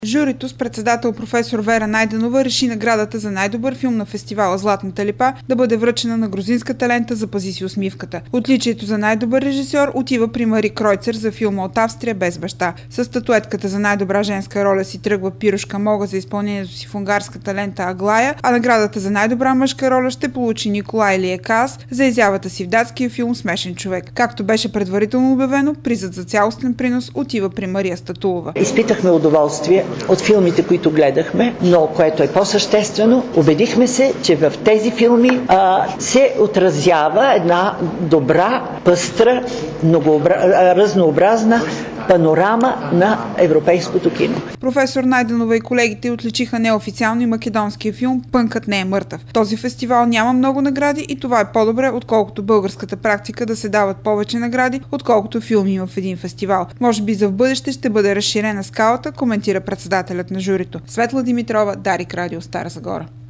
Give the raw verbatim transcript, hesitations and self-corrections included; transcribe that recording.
Журито с председател професор Вера Найденова реши наградата за най-добър филм на фестивала Златната липа да бъде връчена на грузинската лента "Запази си усмивката". Отличието за най-добър режисьор отива при Мари Кройцер за филма "От Австрия без баща". С статуетката за най-добра женска роля си тръгва Пирушка Мога за изпълнението си в унгарската лента "Аглая", а наградата за най-добра мъжка роля ще получи Николай Лиекас за изявата си в датския филм "Смешен човек". Както беше предварително обявено, призът за цялостен принос отива при Мария Статулова. Изпитахме удоволствие от филмите, които гледахме, но което е по-съществено, убедихме се, че в тези филми а, се отразява една добра, пъстра, многообра... разнообразна панорама на европейското кино. Професор Найденова и колегите отличиха неофициално и македонския филм "Пънкът не е мъртъв". Този фестивал няма много награди и това е по-добре, отколкото българската практика да се дават повече награди, отколкото филми има в един фестивал. Може би за в бъдеще ще бъде разширена скалата, коментира председателят на журито. Светла Димитрова, Дарик Радио, Стара Загора.